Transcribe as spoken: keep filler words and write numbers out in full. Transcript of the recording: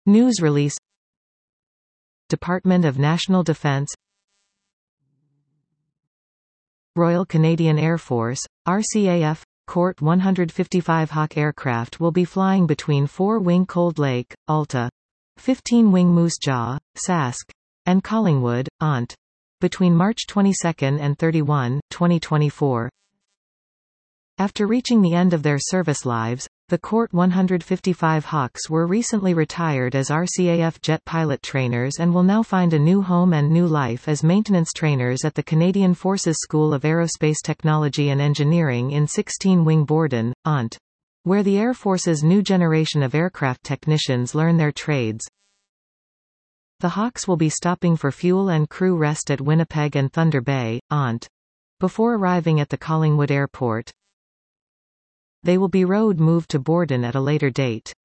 News release. Department of National Defense. Royal Canadian Air Force, R C A F, Court one fifty-five Hawk aircraft will be flying between four-wing Cold Lake, Alta, fifteen-wing Moose Jaw, Sask, and Collingwood, Ont, between March twenty-second and thirty-first, twenty twenty-four. After reaching the end of their service lives, the Court one fifty-five Hawks were recently retired as R C A F jet pilot trainers and will now find a new home and new life as maintenance trainers at the Canadian Forces School of Aerospace Technology and Engineering in sixteen-wing Borden, Ont, where the Air Force's new generation of aircraft technicians learn their trades. The Hawks will be stopping for fuel and crew rest at Winnipeg and Thunder Bay, Ont, before arriving at the Collingwood Airport. They will be road moved to Borden at a later date.